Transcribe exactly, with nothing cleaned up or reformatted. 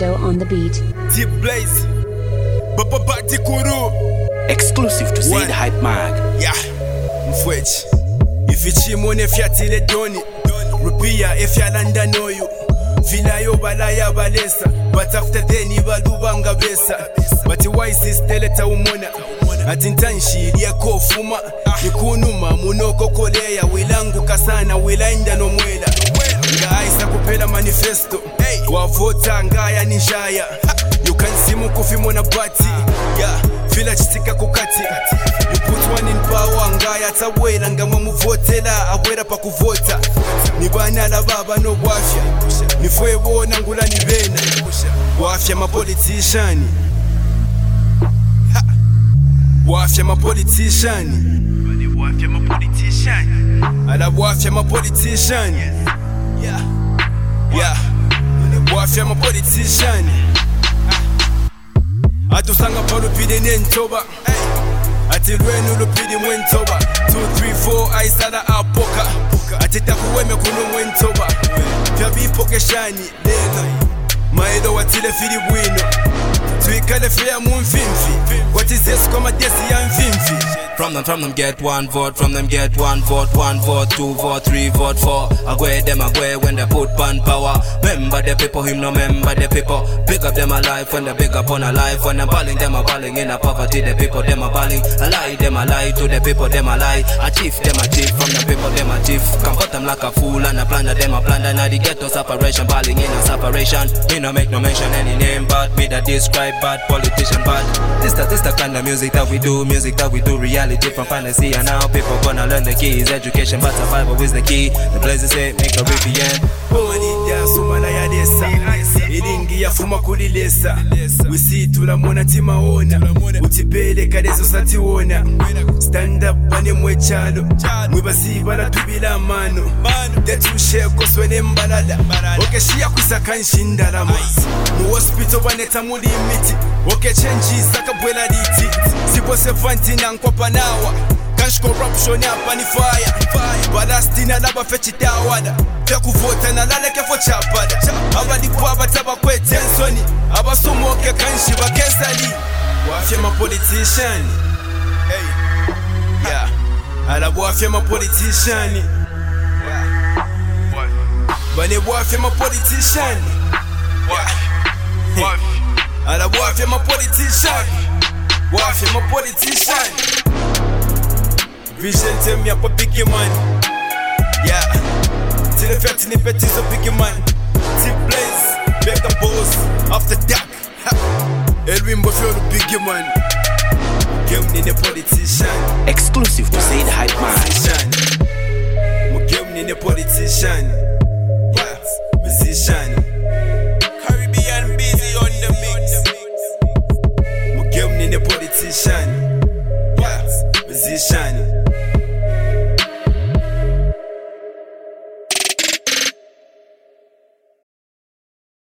Mando on the beat. Deep Blaze, Baba Bati Kuru. Exclusive to Say the Hype Mag. Yeah, mfwechi. Ifichimone fyatile doni. Rupia efyalanda noyu. Filayo balaya balesa. But after then ibalubanga besa. But wise is teleta umona. Atintanshi ya kofuma. Nikunuma munoko koleya. Wilangu kasana wilainda no mwela. Nga aisa kupela manifesto. Wavota ngaya ninjaya. You can see mukufi mona bati. Yeah, fila chitika kukati. You put one in power ngaya tawela. Ngama muvotela awera pa kuvota. Nibana la baba no wafya. Nifwe bona ngula nibena. Wafya ma politician. Wafya ma politician. Wafya ma politician. Ala wafya ma politician. Yeah. Yeah. Wafya ma politician. Atusanga pa lupide nentoba. Ati lwenu lupidi mwentoba. Two, three, four, aisala apoka. Ati takuweme kunu mwentoba. Fyabi pokeshani leno. Maedo watile fili bwino. Tuikale fea mumfimfi. What is this kama desi ya mfimfi? From them, from them get one vote, from them get one vote, one vote, two vote, three vote, four. Agwe them agwe when they put pan power. Member the people, him no member the people. Pick up them alive when they big up on a life. When I'm balling, them a balling in a poverty. The people, them a balling. I lie, them a lie to the people, them a lie. A chief, them a chief, from the people, them a chief. Come cut them like a fool and a plunder, them a plunder. Now the ghetto separation, balling in a separation. Me no make no mention any name, but me that describe bad politician bad. This the, this the kind of music that we do, music that we do, reality from fantasy. And now people gonna learn the keys. Education but survival is the key. The place is it, make a V P N. Omanida sumana ya desa. Ilingi ya fuma kulilesa. Wisi tulamona timaona. Utipele kadezo satiwona. Stand up bane mwechalo. Mwibasi bala tubila mano. Detushe koswene mbalada. Okeshia kusaka nshindalama. Mu hospital baneta muli imiti. Oke chenji saka bwela diti. Sipo sefanti na nkwa nawa. Cash corruption hapa ni fire. Balastina laba fechi tawada. Fya kuvota na lale kefo chapada. Abali kwa bataba kwe tensoni. Abasumoke kanshi bakesali. Wafya ma politician. Hey. Yeah. Ala wafya ma politician. Yeah. Bane wafya ma politician. Yeah. Ala wafya ma politician. Wafya ma politician. Vision tell me up a biggie man. Yeah. Till the fat in the bet is a biggie man. Deep Blaze, make the boss after dark. Elwin Buffalo biggie man. Game in the politician. Exclusive to Say the Hype Man. Game in the politician. Yeah. Musician. Caribbean busy on the mix. Game in the politician. Yeah. Musician.